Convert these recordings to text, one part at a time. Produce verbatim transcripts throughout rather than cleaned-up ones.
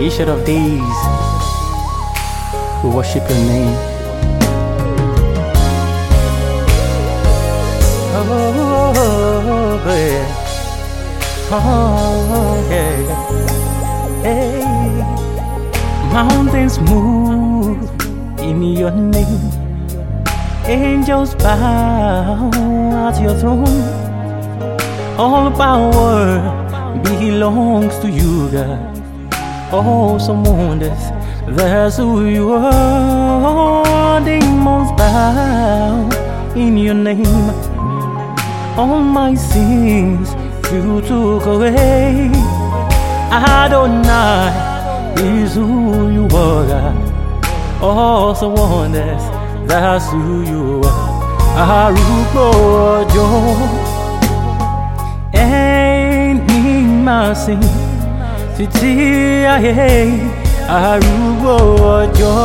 Ancient of days, we worship your name. Oh, yeah. Oh, yeah. Hey. Mountains move in your name. Angels bow at your throne. All power belongs to you, God. Awesome wonders, that's who you are. Demons bow in your name. All my sins you took away. Adonai is who you are, God. Awesome wonders, that's who you are. Arúgbó ọjọ́, ẹni máa sìn títí ayé. Arúgbó ọjọ́,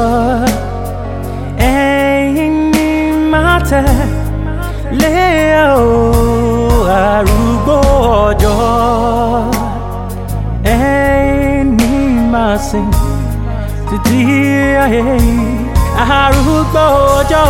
ẹni máa tẹ̀lé o. Arúgbó ọjọ́, ẹni máa sìn títí ayé. Arúgbó ọjọ́,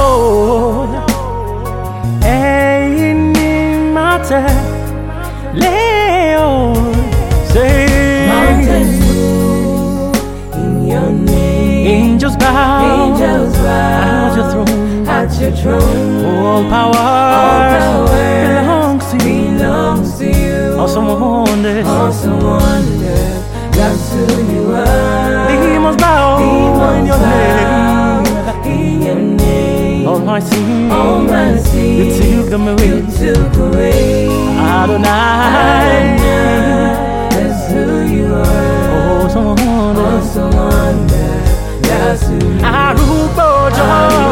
ẹni máa tẹ̀lé o. Mountains move in your name. Angels bow, Angels bow at your throne. At your throne. All power, All power belongs to you. belongs to you. Awesome wonders, Awesome wonder, that's who you are. demons bow Demons in your bow name. in your name. All my sins, All my sins, you took them away. you took away. Adonai, That's who you are. awesome wonders, Awesome wonder, that's who you are. arúgbó ọjọ́,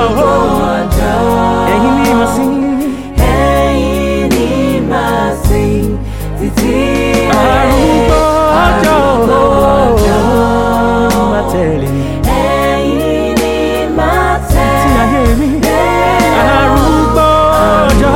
ẹ̀yin ni màá sìn. Ẹ̀yin ni màá sìn títí Arúgbó ọjọ́, Arúgbó ọjọ́, máa tẹ̀lé ẹ̀yin ni màá tí ayé mi. Arúgbó ọjọ́,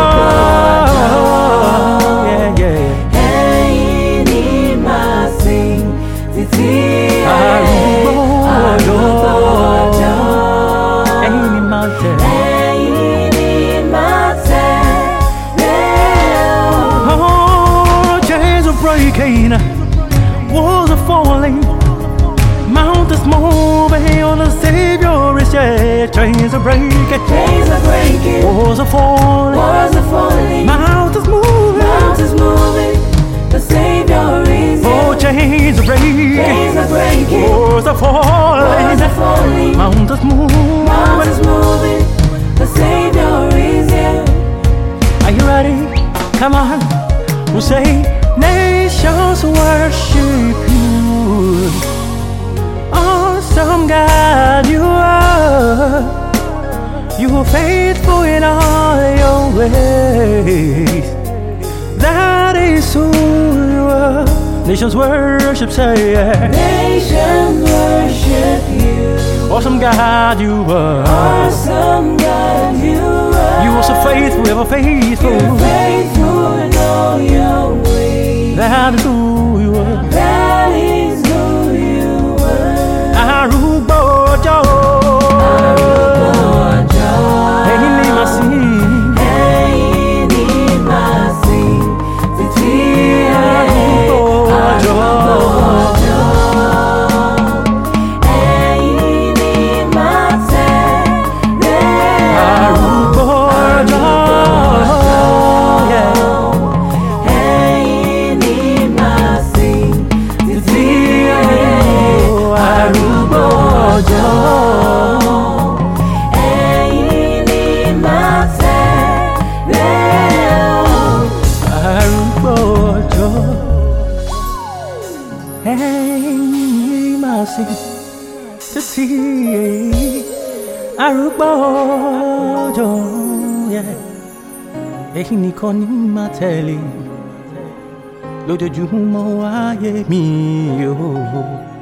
yeah, yeah. ẹ̀yin ni màá sìn títí Arúgbó ọjọ́, ọjọ́. ẹ̀yin ni máa tẹ̀lé. Ẹ̀yin ni màá tẹ̀lé o. Oh, chains are breaking, walls are falling, mountains moving on the Savior is here. Chains are breaking, Chains are breaking, walls are falling, walls are falling, mountains moving. mountains moving. The Savior is Oh, here. chains are breaking, Chains are breaking, walls are falling, walls are falling, mountains moving. mountains moving. The Savior is here. Are you ready? Come on, we'll say nations worship you. Awesome God, you are. You are faithful in all your ways. That is who you are. Nations worship, say yeah. Nations worship you. Awesome God, you are. Awesome God, you are. You are so faithful, ever faithful. You're faithful in all your ways. That is who you are. That is who you are. Arúgbó ọjọ́, ẹ̀yin ni màá sìn. Ẹ̀yin ni màá sìn títí ayé. Arúgbó ọjọ́, Ẹ̀yin ni màá tẹ̀lé. arúgbó ọjọ́, yeah. Ẹ̀yin ni màá sìn títí ayé. Arúgbó ọjọ́, Ẹ̀yin ni màá tẹ̀lé o. arúgbó ọjọ́, ẹ̀yin ni màá sìn títí arúgbó ọjọ́, yeah. Ẹ̀yin nìkan ni màá tẹ̀lé lójoojúmọ́ ayé mi, oh.